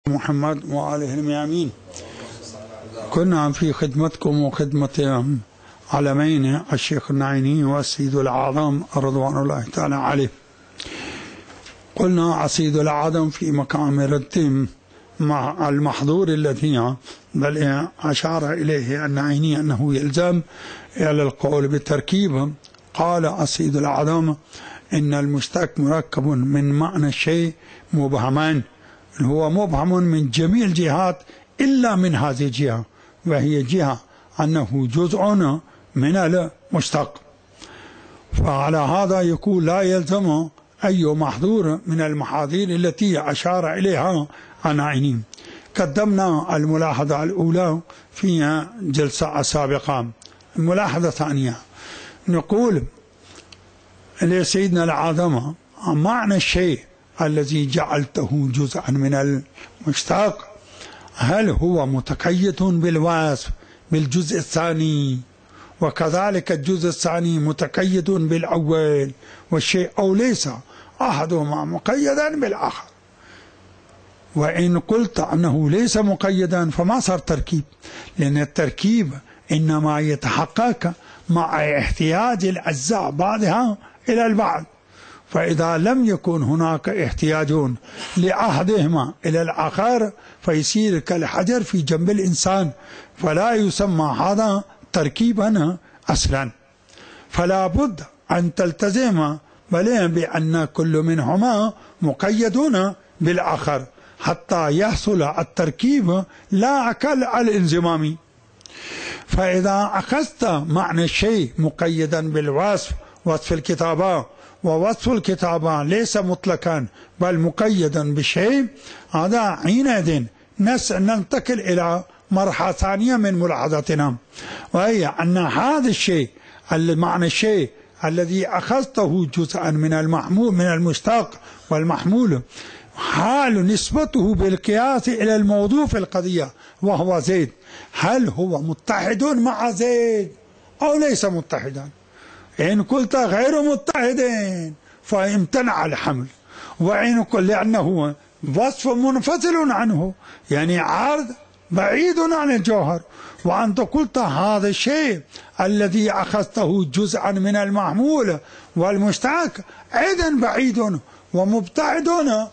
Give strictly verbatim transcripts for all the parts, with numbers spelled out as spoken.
محمد وآله الميامين. كنا في خدمتكم وخدمة علمين الشيخ النعيني والسيد الأعظم رضوان الله تعالى عليه. قلنا عسيد الأعظم في مقام رد مع المحظور الذي بل أشار إليه النعيني أنه يلزم إلى القول بالتركيب. قال عسيد الأعظم إن المشتق مركب من معنى الشيء مبهمان، هو مبهم من جميع الجهات إلا من هذه الجهة، وهي جهة أنه جزء من المشتق. فعلى هذا يقول لا يلزم أي محظور من المحاذير التي أشار إليها النعيني. قدمنا الملاحظة الأولى في جلسة سابقة. الملاحظة الثانية نقول لسيدنا الأعظم معنى الشيء الذي جعلته جزءا من المشتق هل هو متقيد بالوصف بالجزء الثاني، وكذلك الجزء الثاني متقيد بالأول والشيء، أو ليس أحدهما مقيدا بالآخر؟ وإن قلت أنه ليس مقيدا فما صار تركيب، لأن التركيب إنما يتحقق مع احتياج الأجزاء بعضها إلى البعض. فإذا لم يكن هناك احتياج لأحدهما إلى الآخر فيصير كالحجر في جنب الإنسان، فلا يسمى هذا تركيبا أصلا. فلا بد أن تلتزم بل بأن كل منهما مقيدون بالآخر حتى يحصل التركيب لا أقل الانضمام. فإذا أخذت معنى الشيء مقيدا بالوصف، وصف الكتابة، ووصف الكتابة ليس مطلقا بل مقيدا بالشيء، هذا حينئذ ننتقل إلى مرحلة ثانية من ملاحظتنا، وهي أن هذا الشيء المعنى الشيء الذي أخذته جزءا من المحمول من المشتق والمحمول حال نسبته بالقياس إلى الموضوع في القضية وهو زيد، هل هو متحد مع زيد أو ليس متحدا؟ إن قلت غير متحد فامتنع الحمل، وإن قلت لأنه وصف منفصل عنه يعني عرض بعيد عن الجوهر، وأنت قلت هذا الشيء الذي أخذته جزءا من المحمول والمشتق أيضا بعيد ومبتعد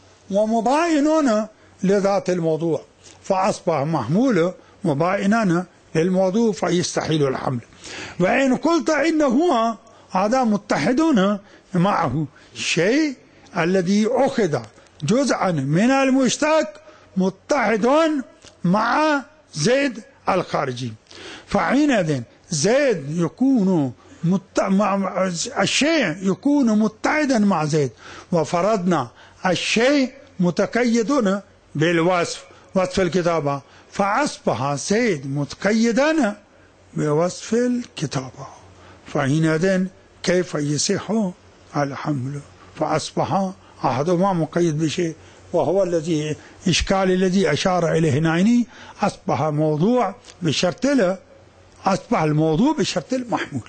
ومباين لذات الموضوع، فأصبح محمول مباينا للموضوع فيستحيل الحمل. وإن قلت إنه هذا متحدون معه شيء الذي أخذ جزءا من المشتق متحد مع زيد الخارجي، فحينئذ زيد يكون مت... مع... الشيء يكون متحدا مع زيد، وفرضنا الشيء متقيد بالوصف وصف الكتابة، فأصبح زيد متقيدا بوصف الكتابة، فحينئذ كيف يصح الحمل؟ فأصبح أحدهما مقيد بشيء، وهو الذي إشكال الذي أشار إليه نعيني، أصبح موضوع بشرط أصبح الموضوع بشرط المحمول.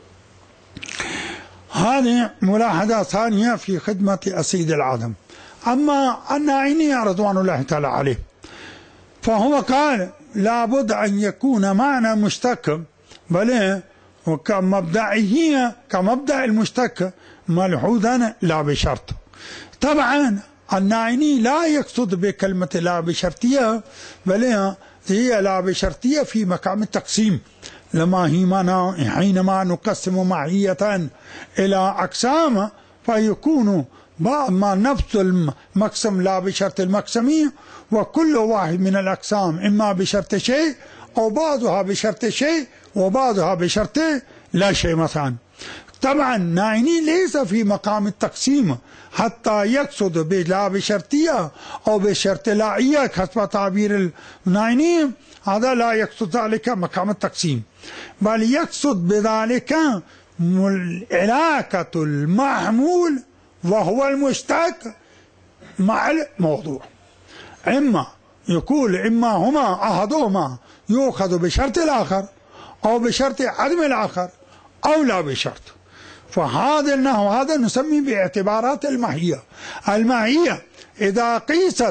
هذه ملاحظة ثانية في خدمة السيد الأعظم. أما النعيني رضوان الله تعالى عليه فهو قال لابد أن يكون معنى مشتق بل وكمبدئه كمبدأ المشتق ملحوظا لا بشرط. طبعا النعيني لا يقصد بكلمة لا بشرطية بل هي لا بشرطية في مقام التقسيم، لما هي معنى حينما نقسم معية إلى أقسام فيكون بعض ما نفس المقسم لا بشرط المقسمي، وكل واحد من الأقسام إما بشرط شيء أو بعضها بشرط شيء وبعضها بشرط لا شيء مثلا. طبعا نعيني ليس في مقام التقسيم حتى يقصد بلا بشرطية أو بشرط لائية حسب تعبير النعيني، هذا لا يقصد ذلك مقام التقسيم، بل يقصد بذلك علاقة المحمول وهو المشتق مع الموضوع. إما يقول إما هما أحدهما يؤخذ بشرط الآخر أو بشرط عدم الآخر أو لا بشرط. فهذا النحو هذا نسمي باعتبارات الماهية. الماهية إذا قيست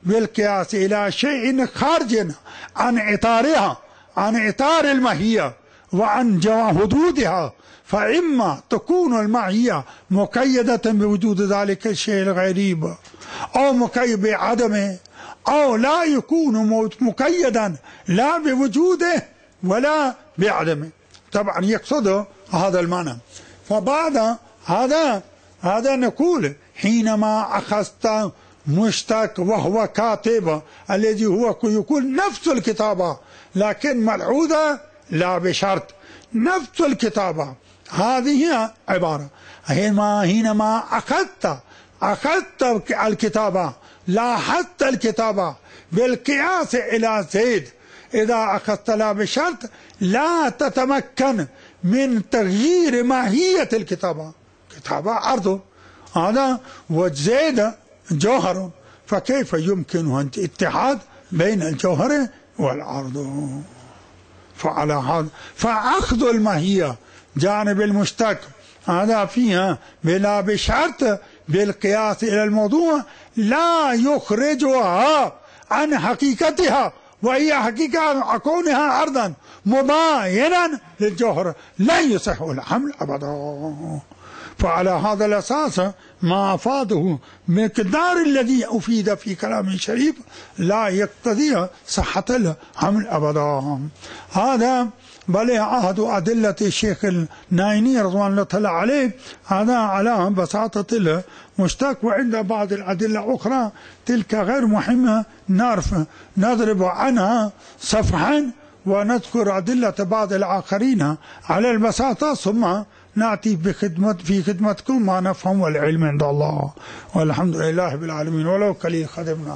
بالقياس إلى شيء خارج عن إطارها، عن إطار الماهية وعن حدودها، فإما تكون الماهية مقيدة بوجود ذلك الشيء الغريب أو مقيد بعدمه، أو لا يكون مقيدا لا بوجوده ولا بعدمه. طبعا يقصد هذا المعنى. فبعد هذا هذا نقول حينما أخذت مشتق وهو كاتب الذي هو يقول نفس الكتابة لكن ملحوظة لا بشرط، نفس الكتابة هذه هي عبارة. حينما حينما أخذت أخذت الكتابة لاحظت الكتابة بالقياس إلى زيد، إذا أخذت لا بشرط لا تتمكن من تغيير ماهية الكتابة. كتابة عرض هذا وزيد جوهر، فكيف يمكن اتحاد بين الجوهر والعرض؟ فعلى هذا فأخذ الماهية جانب المشتق هذا فيها بلا بشرط بالقياس إلى الموضوع لا يخرجها عن حقيقتها، وهي حقيقة كونها عرضا مباينا للجوهر لا يصح الحمل أبدا. فعلى هذا الأساس ما أفاده مقدار الذي أفيد في كلام الشريف لا يقتضي صحة الحمل أبدا. هذا بل عهد أدلة الشيخ النايني رضوان الله تعالى عليه هذا على بساطة المشتق، وعند بعض الأدلة الأخرى تلك غير مهمة نعرف نضرب عنها صفحا ونذكر أدلة بعض الآخرين على البساطة، ثم نأتي بخدمة في خدمتكم ما نفهم والعلم عند الله، والحمد لله بالعالمين. ولو قليل خدمنا.